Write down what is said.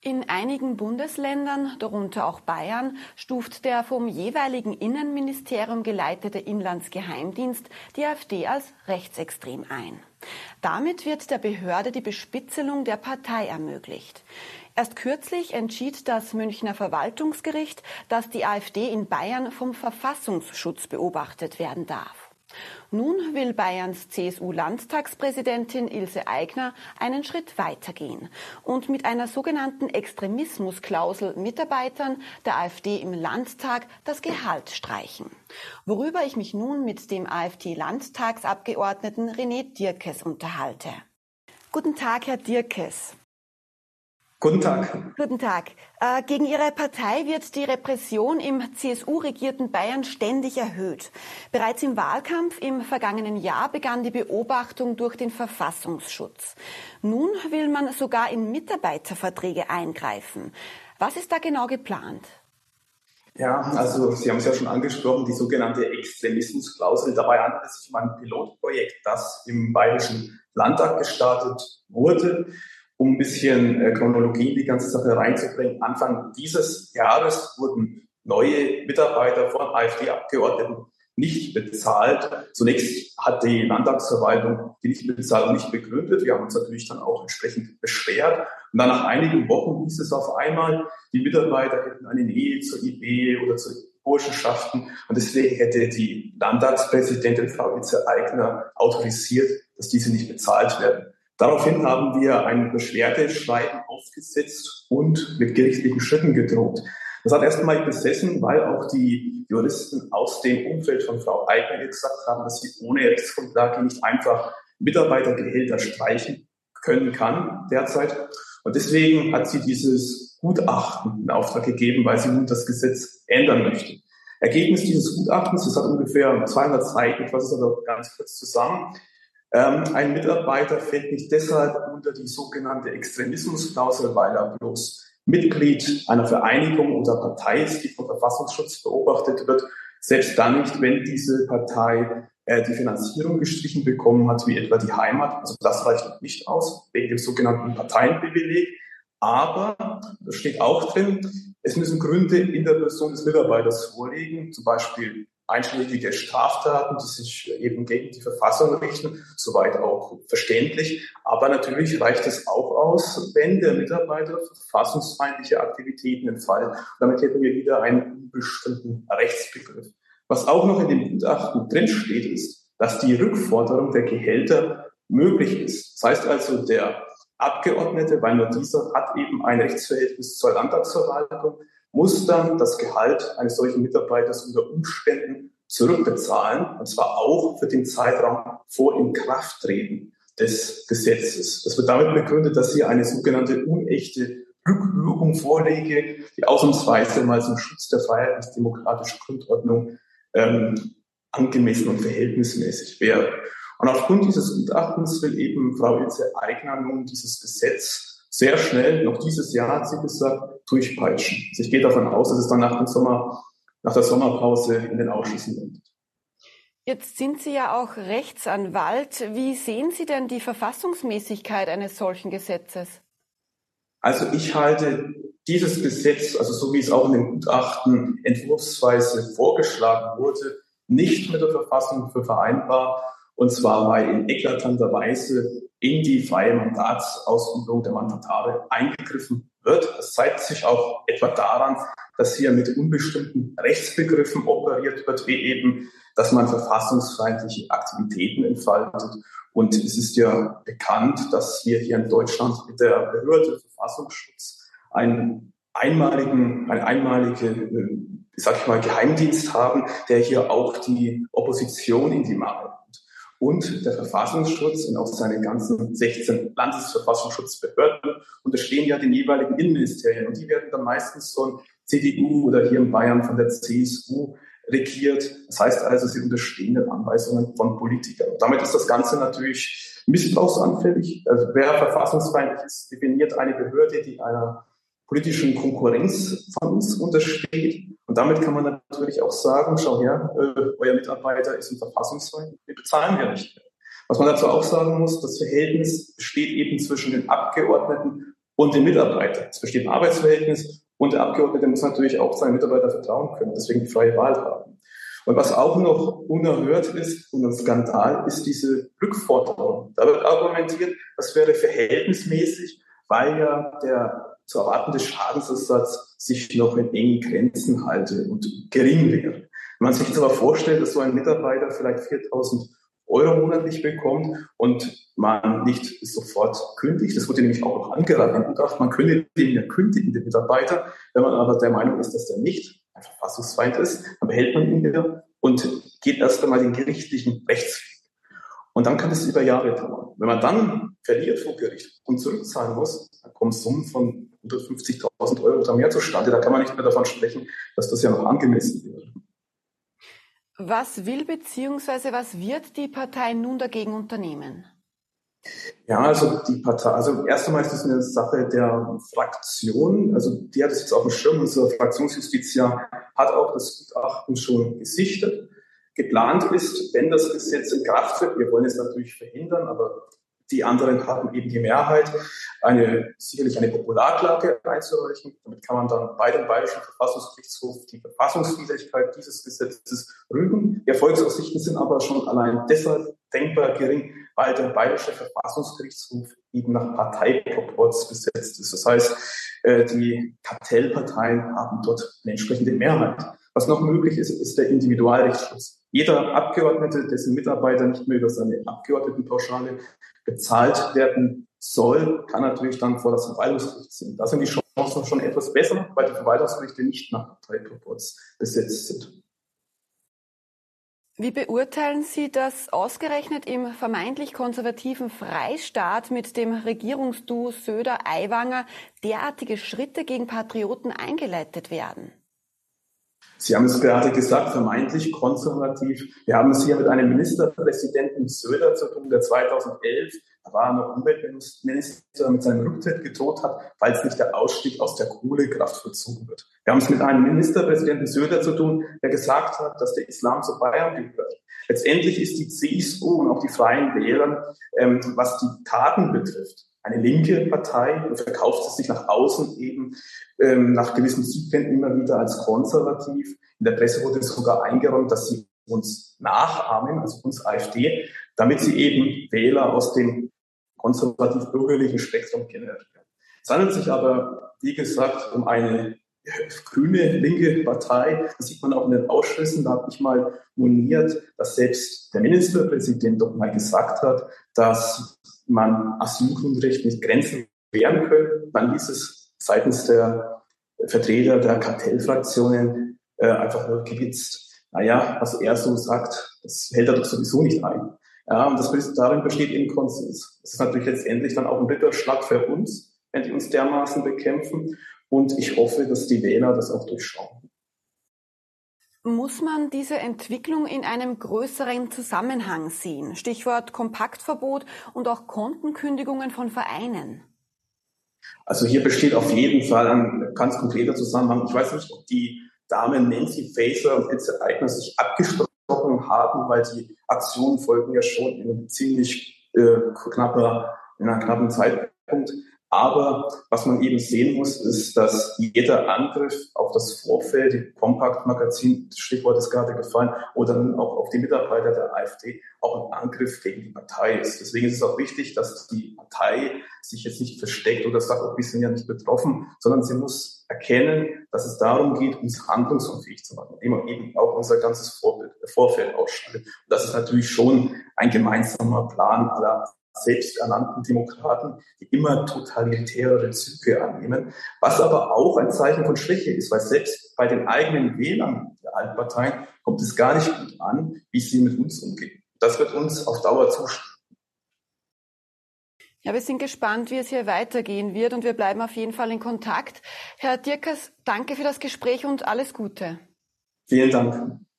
In einigen Bundesländern, darunter auch Bayern, stuft der vom jeweiligen Innenministerium geleitete Inlandsgeheimdienst die AfD als rechtsextrem ein. Damit wird der Behörde die Bespitzelung der Partei ermöglicht. Erst kürzlich entschied das Münchner Verwaltungsgericht, dass die AfD in Bayern vom Verfassungsschutz beobachtet werden darf. Nun will Bayerns CSU-Landtagspräsidentin Ilse Aigner einen Schritt weitergehen und mit einer sogenannten Extremismusklausel Mitarbeitern der AfD im Landtag das Gehalt streichen. Worüber ich mich nun mit dem AfD-Landtagsabgeordneten René Dierkes unterhalte. Guten Tag, Herr Dierkes. Guten Tag. Guten Tag. Gegen Ihre Partei wird die Repression im CSU-regierten Bayern ständig erhöht. Bereits im Wahlkampf im vergangenen Jahr begann die Beobachtung durch den Verfassungsschutz. Nun will man sogar in Mitarbeiterverträge eingreifen. Was ist da genau geplant? Ja, also Sie haben es ja schon angesprochen, die sogenannte Extremismusklausel. Dabei handelt es sich um ein Pilotprojekt, das im Bayerischen Landtag gestartet wurde. Um ein bisschen Chronologie in die ganze Sache reinzubringen. Anfang dieses Jahres wurden neue Mitarbeiter von AfD-Abgeordneten nicht bezahlt. Zunächst hat die Landtagsverwaltung die Nichtbezahlung nicht begründet. Wir haben uns natürlich dann auch entsprechend beschwert. Und dann nach einigen Wochen hieß es auf einmal, die Mitarbeiter hätten eine Nähe zur IB oder zu Burschenschaften. Und deswegen hätte die Landtagspräsidentin Frau Ilse Aigner autorisiert, dass diese nicht bezahlt werden. Daraufhin haben wir ein Beschwerdeschreiben aufgesetzt und mit gerichtlichen Schritten gedroht. Das hat erstmal besessen, weil auch die Juristen aus dem Umfeld von Frau Aigner gesagt haben, dass sie ohne Rechtsgrundlage nicht einfach Mitarbeitergehälter streichen können kann derzeit. Und deswegen hat sie dieses Gutachten in Auftrag gegeben, weil sie nun das Gesetz ändern möchte. Ergebnis dieses Gutachtens, das hat ungefähr 200 Seiten, ich fasse es aber ganz kurz zusammen. Ein Mitarbeiter fällt nicht deshalb unter die sogenannte Extremismusklausel, weil er bloß Mitglied einer Vereinigung oder Partei ist, die vom Verfassungsschutz beobachtet wird. Selbst dann nicht, wenn diese Partei die Finanzierung gestrichen bekommen hat, wie etwa die Heimat. Also das reicht noch nicht aus, wegen dem sogenannten Parteienprivileg. Aber, das steht auch drin, es müssen Gründe in der Person des Mitarbeiters vorliegen, zum Beispiel einschlägige Straftaten, die sich eben gegen die Verfassung richten, soweit auch verständlich. Aber natürlich reicht es auch aus, wenn der Mitarbeiter verfassungsfeindliche Aktivitäten entfaltet. Damit hätten wir wieder einen unbestimmten Rechtsbegriff. Was auch noch in dem Gutachten drinsteht, ist, dass die Rückforderung der Gehälter möglich ist. Das heißt also, der Abgeordnete, weil nur dieser hat eben ein Rechtsverhältnis zur Landtagsverwaltung, muss dann das Gehalt eines solchen Mitarbeiters unter Umständen zurückbezahlen, und zwar auch für den Zeitraum vor Inkrafttreten des Gesetzes. Das wird damit begründet, dass hier eine sogenannte unechte Rückwirkung vorliege, die ausnahmsweise mal zum Schutz der freiheitlich-demokratischen Grundordnung angemessen und verhältnismäßig wäre. Und aufgrund dieses Gutachtens will eben Frau Ilse Aigner nun dieses Gesetz sehr schnell, noch dieses Jahr hat sie gesagt, durchpeitschen. Also ich gehe davon aus, dass es dann nach der Sommerpause in den Ausschüssen landet. Jetzt sind Sie ja auch Rechtsanwalt. Wie sehen Sie denn die Verfassungsmäßigkeit eines solchen Gesetzes? Also ich halte dieses Gesetz, also so wie es auch in dem Gutachten entwurfsweise vorgeschlagen wurde, nicht mit der Verfassung für vereinbar. Und zwar, weil in eklatanter Weise in die freie Mandatsausübung der Mandatare eingegriffen wird. Das zeigt sich auch etwa daran, dass hier mit unbestimmten Rechtsbegriffen operiert wird, wie eben, dass man verfassungsfeindliche Aktivitäten entfaltet. Und es ist ja bekannt, dass wir hier in Deutschland mit der Behörde Verfassungsschutz einen einmaligen Geheimdienst haben, der hier auch die Opposition in die Mangel nimmt. Und der Verfassungsschutz und auch seine ganzen 16 Landesverfassungsschutzbehörden unterstehen ja den jeweiligen Innenministerien. Und die werden dann meistens von CDU oder hier in Bayern von der CSU regiert. Das heißt also, sie unterstehen den Anweisungen von Politikern. Und damit ist das Ganze natürlich missbrauchsanfällig. Also wer verfassungsfeindlich ist, definiert eine Behörde, die einer politischen Konkurrenz von uns untersteht. Und damit kann man natürlich auch sagen, schau her, euer Mitarbeiter ist ein Verfassungsfeind, wir bezahlen ja nicht mehr. Was man dazu auch sagen muss, das Verhältnis besteht eben zwischen den Abgeordneten und dem Mitarbeiter. Es besteht ein Arbeitsverhältnis und der Abgeordnete muss natürlich auch seinen Mitarbeiter vertrauen können, deswegen die freie Wahl haben. Und was auch noch unerhört ist und ein Skandal, ist diese Rückforderung. Da wird argumentiert, das wäre verhältnismäßig, weil ja der zu erwartende Schadensersatz sich noch in engen Grenzen halte und gering wäre. Wenn man sich jetzt aber vorstellt, dass so ein Mitarbeiter vielleicht 4.000 Euro monatlich bekommt und man nicht sofort kündigt, das wurde nämlich auch noch angeraten, man könnte den ja kündigen, den Mitarbeiter, wenn man aber der Meinung ist, dass der nicht ein Verfassungsfeind ist, dann behält man ihn wieder und geht erst einmal den gerichtlichen Rechtsweg. Und dann kann es über Jahre dauern. Wenn man dann verliert vor Gericht und zurückzahlen muss, dann kommen Summen von 150.000 Euro oder mehr zustande. Da kann man nicht mehr davon sprechen, dass das ja noch angemessen wäre. Was will bzw. was wird die Partei nun dagegen unternehmen? Ja, also die Partei, also erst einmal ist das eine Sache der Fraktion. Also die hat es jetzt auf dem Schirm. Unsere Fraktionsjustitia hat auch das Gutachten schon gesichtet. Geplant ist, wenn das Gesetz in Kraft tritt, wir wollen es natürlich verhindern, aber die anderen haben eben die Mehrheit, sicherlich eine Popularklage einzureichen. Damit kann man dann bei dem Bayerischen Verfassungsgerichtshof die Verfassungswidrigkeit dieses Gesetzes rügen. Die Erfolgsaussichten sind aber schon allein deshalb denkbar gering, weil der Bayerische Verfassungsgerichtshof eben nach Parteiproporz besetzt ist. Das heißt, die Kartellparteien haben dort eine entsprechende Mehrheit. Was noch möglich ist, ist der Individualrechtsschutz. Jeder Abgeordnete, dessen Mitarbeiter nicht mehr über seine Abgeordnetenpauschale bezahlt werden soll, kann natürlich dann vor das Verwaltungsgericht ziehen. Da sind die Chancen schon etwas besser, weil die Verwaltungsgerichte nicht nach Parteiproporz besetzt sind. Wie beurteilen Sie, dass ausgerechnet im vermeintlich konservativen Freistaat mit dem Regierungsduo Söder-Aiwanger derartige Schritte gegen Patrioten eingeleitet werden? Sie haben es gerade gesagt, vermeintlich konservativ. Wir haben es hier mit einem Ministerpräsidenten Söder zu tun, der 2011, da war er noch Umweltminister, mit seinem Rücktritt gedroht hat, falls nicht der Ausstieg aus der Kohlekraft vollzogen wird. Wir haben es mit einem Ministerpräsidenten Söder zu tun, der gesagt hat, dass der Islam zu Bayern gehört. Letztendlich ist die CSU und auch die Freien Wähler, was die Taten betrifft, eine linke Partei und verkauft es sich nach außen eben nach gewissen Zyklen immer wieder als konservativ. In der Presse wurde sogar eingeräumt, dass sie uns nachahmen, also uns AfD, damit sie eben Wähler aus dem konservativ-bürgerlichen Spektrum generieren. Es handelt sich aber, wie gesagt, um eine grüne, linke Partei. Das sieht man auch in den Ausschüssen. Da habe ich mal moniert, dass selbst der Ministerpräsident doch mal gesagt hat, dass man Asylgrundrecht nicht Grenzen wehren können. Dann hieß es seitens der Vertreter der Kartellfraktionen einfach nur gewitzt. Naja, was er so sagt, das hält er doch sowieso nicht ein. Ja, und darin besteht eben Konsens. Das ist natürlich letztendlich dann auch ein Ritterschlag für uns, wenn die uns dermaßen bekämpfen. Und ich hoffe, dass die Wähler das auch durchschauen. Muss man diese Entwicklung in einem größeren Zusammenhang sehen? Stichwort Kompaktverbot und auch Kontenkündigungen von Vereinen. Also hier besteht auf jeden Fall ein ganz konkreter Zusammenhang. Ich weiß nicht, ob die Damen Nancy Faeser und Ilse Aigner sich abgesprochen haben, weil die Aktionen folgen ja schon in einem ziemlich knappen Zeitpunkt. Aber was man eben sehen muss, ist, dass jeder Angriff auf das Vorfeld, die Compact-Magazin, das Stichwort ist gerade gefallen, oder dann auch auf die Mitarbeiter der AfD, auch ein Angriff gegen die Partei ist. Deswegen ist es auch wichtig, dass die Partei sich jetzt nicht versteckt oder sagt, wir sind ja nicht betroffen, sondern sie muss erkennen, dass es darum geht, uns handlungsunfähig zu machen, indem man eben auch unser ganzes Vorfeld ausschaltet. Und das ist natürlich schon ein gemeinsamer Plan aller selbsternannten Demokraten, die immer totalitärere Züge annehmen, was aber auch ein Zeichen von Schwäche ist, weil selbst bei den eigenen Wählern der Altparteien kommt es gar nicht gut an, wie sie mit uns umgehen. Das wird uns auf Dauer zustimmen. Ja, wir sind gespannt, wie es hier weitergehen wird und wir bleiben auf jeden Fall in Kontakt. Herr Dierkes, danke für das Gespräch und alles Gute. Vielen Dank.